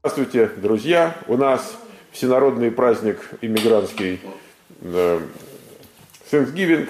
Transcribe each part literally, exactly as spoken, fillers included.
Здравствуйте, друзья! У нас всенародный праздник иммигрантский э, Thanksgiving.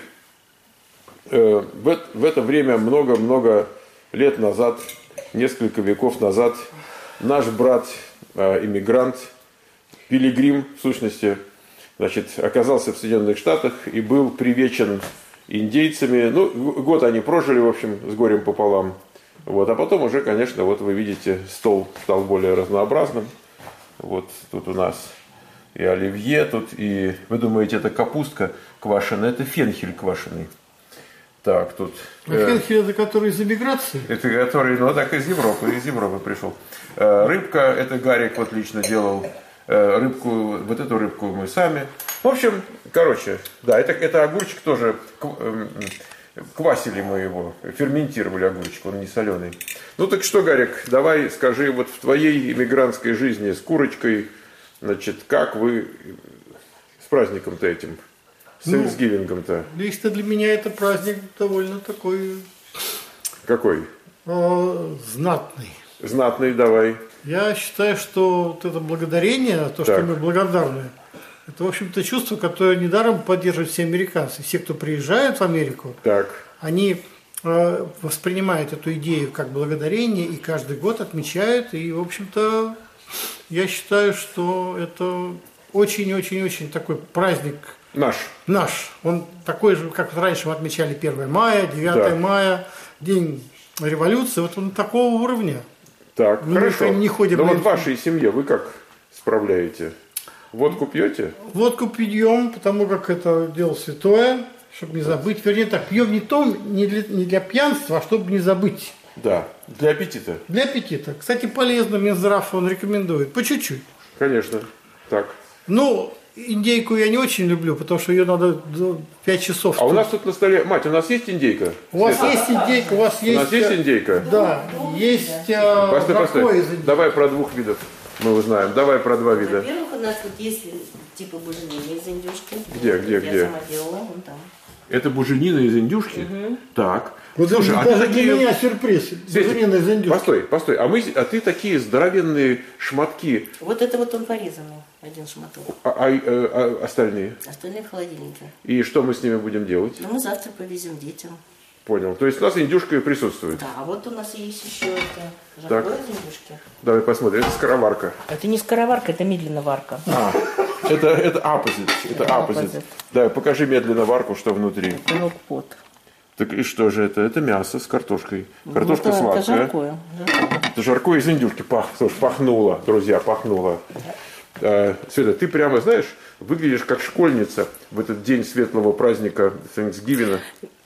Э, в, в это время много-много лет назад, несколько веков назад, наш брат, э, иммигрант, пилигрим, в сущности, значит, оказался в Соединенных Штатах и был привечен индейцами. Ну, год они прожили, в общем, с горем пополам. Вот, а потом уже, конечно, вот вы видите, стол стал более разнообразным. Вот тут у нас и оливье, тут и, вы думаете, это капустка квашеная, это фенхель квашеный. Так, тут... А э, фенхель это который из эмиграции? Это который, ну так, из Европы, из Европы пришел. Э, рыбка, это Гарик вот лично делал. Э, рыбку, вот эту рыбку мы сами. В общем, короче, да, это, это огурчик тоже... Э, Квасили мы его, ферментировали огурчик, он не соленый. Ну так что, Гарик, давай скажи, вот в твоей иммигрантской жизни с курочкой, значит, как вы с праздником-то этим, с Thanksgiving-то? Ну, лично для меня это праздник довольно такой... Какой? Э, знатный. Знатный, давай. Я считаю, что вот это благодарение, то, так. что мы благодарны, это, в общем-то, чувство, которое недаром поддерживают все американцы. Все, кто приезжают в Америку, так. они э, воспринимают эту идею как благодарение и каждый год отмечают. И, в общем-то, я считаю, что это очень-очень-очень такой праздник. Наш. Наш. Он такой же, как раньше мы отмечали первое мая, девятое да. мая, День революции. Вот он такого уровня. Так, мы хорошо. Не ходим. Но вот в вашей семье вы как справляете? Водку пьете? Водку пьем, потому как это дело святое, чтобы не забыть. Вернее так, пьем не, том, не, для, не для пьянства, а чтобы не забыть. Да, для аппетита. Для аппетита. Кстати, полезно, Минздрав он рекомендует. По чуть-чуть. Конечно. Так. Ну, индейку я не очень люблю, потому что ее надо пять часов. А у нас тут на столе... Мать, у нас есть индейка? У вас Света? Есть индейка, у вас есть... У нас есть индейка? Да, есть... Постой, постой. Давай про двух видов. Мы узнаем. Давай про два вида. Во-первых, у нас вот есть типа буженины из индюшки. Где, где, я где? Я сама делала, вон там. Это буженина из индюшки? Угу. Так. Вот слушай, а ты такие... для меня сюрприз. Буженина из индюшки. Постой, постой. А, мы, а ты такие здоровенные шматки. Вот это вот он порезанный, один шматок. А, а, а, а остальные? Остальные в холодильнике. И что мы с ними будем делать? Ну, мы завтра повезем детям. Понял. То есть у нас индюшка присутствует. Да, вот у нас есть еще это жаркое из индюшки. Давай посмотрим. Это скороварка. Это не скороварка, это медленно варка. А, это, это opposite. Это opposite. opposite. Давай, покажи медленно варку, что внутри. Локпот. Так и что же это? Это мясо с картошкой. Картошка ну, это, сладкая. Это жаркое. жаркое. Это жаркое из индюшки. Пах, слушай, пахнуло, друзья, пахнуло. А, Света, ты прямо, знаешь, выглядишь как школьница в этот день светлого праздника Thanksgiving.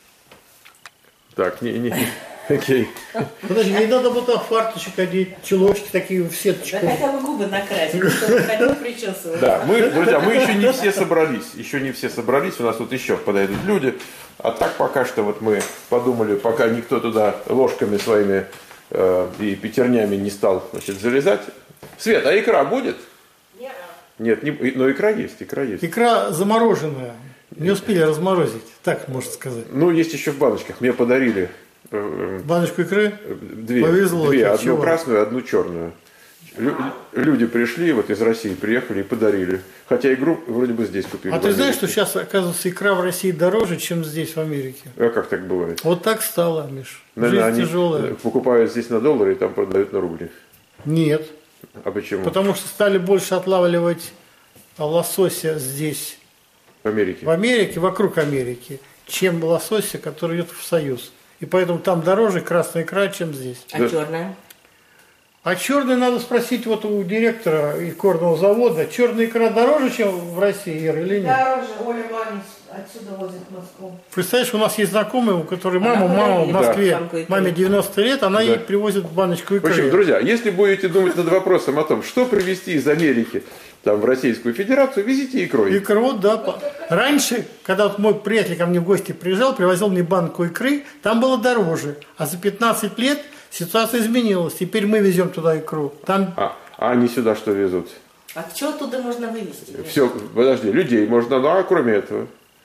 Так, не, не, окей. Подожди, не надо было там фарточек одеть, чулочки такие в сеточку. Да хотя бы губы накрасить, чтобы ходил причесывать. Да, мы, друзья, мы еще не все собрались. Еще не все собрались, у нас тут еще подойдут люди. А так пока что вот мы подумали, пока никто туда ложками своими э, и пятернями не стал, значит, залезать. Свет, а икра будет? Нет. Нет, не, но икра есть, икра есть. Икра замороженная. Не успели разморозить, так можно сказать. Ну, есть еще в баночках. Мне подарили э, баночку икры? Две. Повезло. Две. Одну чего? красную, одну черную. Лю- люди пришли вот из России, приехали и подарили. Хотя игру вроде бы здесь купили. А ты знаешь, что сейчас, оказывается, икра в России дороже, чем здесь, в Америке? А как так бывает? Вот так стало, Миш. Наверное, Жизнь они тяжелая. покупают здесь на доллары и там продают на рубли. Нет. А почему? Потому что стали больше отлавливать лосося здесь. В Америке. В Америке, вокруг Америки, чем лосося, который идет в Союз. И поэтому там дороже красная икра, чем здесь. А да. черная? А черная надо спросить вот у директора икорного завода. Черная икра дороже, чем в России, Ира, или нет? Дороже. Оля маме отсюда возит в Москву. Представляешь, у нас есть знакомая, у которой мама, мама в Москве, да. маме девяносто лет, она да. ей привозит баночку икры. В общем, друзья, если будете думать над вопросом о том, что привезти из Америки там, в Российскую Федерацию, везите икрой. Икру, да. Раньше, когда вот мой приятель ко мне в гости приезжал, привозил мне банку икры, там было дороже. А за пятнадцать лет ситуация изменилась. Теперь мы везем туда икру. Там... А, а они сюда что везут? А что оттуда можно вывезти? Все, подожди, людей можно, ну а кроме этого?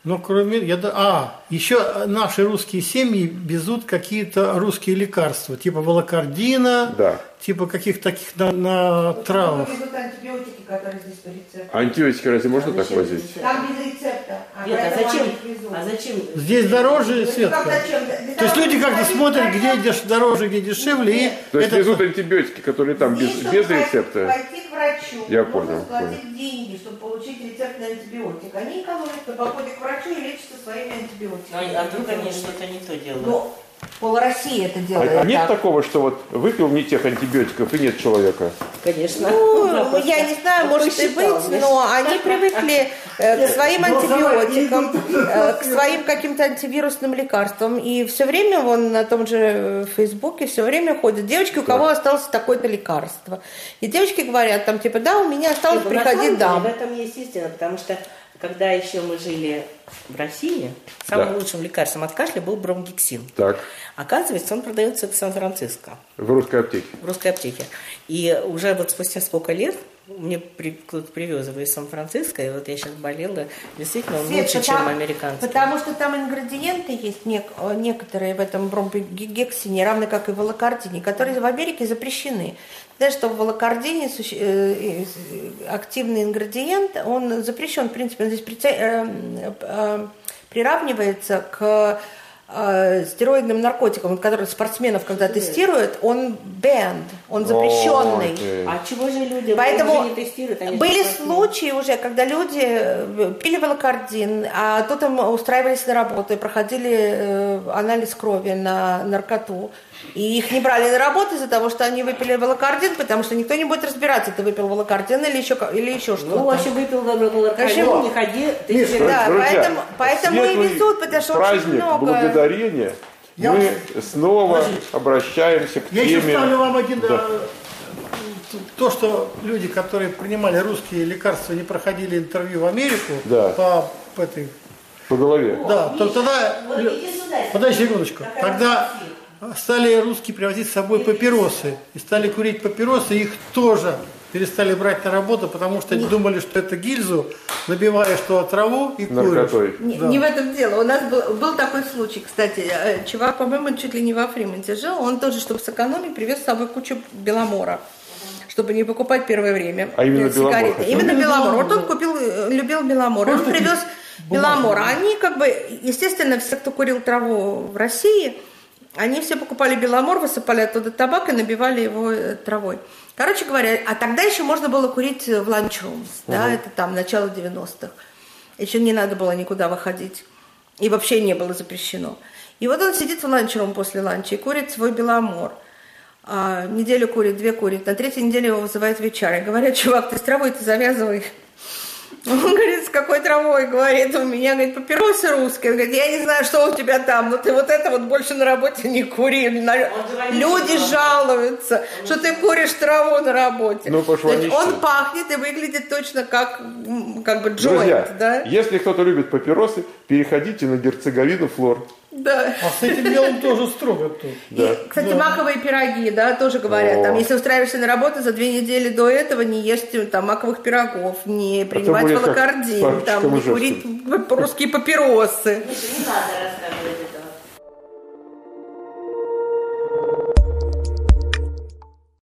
Но кроме... Я, да- а, еще наши русские семьи везут какие-то русские лекарства, типа волокордина, Да. типа каких-то таких на, на травах. Везут антибиотики, которые здесь по рецепту. А антибиотики разве можно так зачем возить? рецепт? Там без рецепта. А Нет, а поэтому зачем? они их везут. А зачем? Здесь дороже, Ну, Светка. как зачем? Для То есть того, люди чтобы как-то ходить смотрят, к где врачам. деш- дороже, где дешевле. И То есть это- везут антибиотики, которые там без, Здесь, чтобы без пойти- рецепта. Пойти к врачу, Я нужно понял, заплатить деньги, чтобы получить рецепт на антибиотик. Они экономят, то походят к врачу и лечатся своими антибиотиками. А, а вдруг они что-то не то делают? Ну, пол России это А, делает. а нет так. такого, что вот выпил не тех антибиотиков и нет человека? Конечно. Ну, я не знаю, может и быть, но они привыкли э, к своим антибиотикам, э, к своим каким-то антивирусным лекарствам. И все время, вон на том же э, Фейсбуке, все время ходят девочки, у кого осталось такое-то лекарство. И девочки говорят там, типа, да, у меня осталось, Нет, ну, на приходи, самом деле, дам. В этом есть истина, потому что когда еще мы жили в России, самым Да. лучшим лекарством от кашля был бромгексин. Так, Оказывается, он продается в Сан-Франциско, в русской аптеке. в русской аптеке. И уже вот спустя сколько лет мне при- кто-то привез его из Сан-Франциско, и вот я сейчас болела, действительно, он Свет, лучше, потому- чем американский. Потому что там ингредиенты есть нек- э, некоторые в этом бромбигексине, равно как и в волокордине, которые в Америке запрещены. Знаешь, что в волокордине суще- э, э, активный ингредиент, он запрещен, в принципе, он здесь прица- э, э, приравнивается к э, стероидным наркотикам, которые спортсменов, когда тестируют, он banned, он запрещенный. Ой, ты. А чего же люди Поэтому уже не тестируют? Они же были спортсмены. случаи уже, когда люди э, пили волокордин, а тут им устраивались на работу и проходили э, анализ крови на наркоту. И их не брали на работу из-за того, что они выпили волокордин, потому что никто не будет разбираться, ты выпил волокордин или еще, ка- или еще что-то. Ну, вообще выпил волокордин, Конечно. не ходи. ты Миша, себе- Да, Друзья, поэтому, поэтому и светлый везут, потому что очень праздник много. благодарения. Я Мы вот- снова Подождите. обращаемся к Я еще теме. ставлю вам один... Да. э, То, что люди, которые принимали русские лекарства, не проходили интервью в Америку Да. по, по этой... По голове. Да, то тогда... Вот иди сюда. Подожди секундочку. Какая Тогда Россия? стали русские привозить с собой папиросы. И стали курить папиросы, их тоже перестали брать на работу, потому что думали, что это гильзу, набиваешь туда траву и куришь. Наркотой. Не, Да. не в этом дело. У нас был, был такой случай, кстати. Э, Чувак, по-моему, чуть ли не во Фримонте жил. Он тоже, чтобы сэкономить, привез с собой кучу беломора, чтобы не покупать первое время А именно э, беломор сигареты. хотел? Именно Ну, беломор. беломор, Вот он да. купил, э, любил беломор. И он Просто привез бумажный. беломор. А они как бы, естественно, все, кто курил траву в России, они все покупали беломор, высыпали оттуда табак и набивали его э, травой. Короче говоря, а тогда еще можно было курить в ланчрумс, да, это там начало девяностых. Еще не надо было никуда выходить. И вообще не было запрещено. И вот он сидит в ланчрум после ланча и курит свой беломор. А, неделю курит, две курит. На третьей неделе его вызывают в эйч ар. И говорят, чувак, ты с травой-то завязывай. Он говорит, с какой травой? Говорит, у меня, говорит, папиросы русские. Он говорит, я не знаю, что у тебя там, но ты вот это вот больше на работе не кури. На- Люди жалуются, что ты куришь траву на работе. Ну, потому что То есть они он все- пахнет и выглядит точно как, м, как бы джойнт, Друзья, да? если кто-то любит папиросы, переходите на герцеговину Флор. Да. А с этим делом тоже строго тут. Да. И, кстати, маковые пироги, да, тоже говорят. О. Там, если устраиваешься на работу, за две недели до этого не ешьте там маковых пирогов, не принимать будет как волокордин, с там, Павчиком не Ижевским. курить русские папиросы. Не надо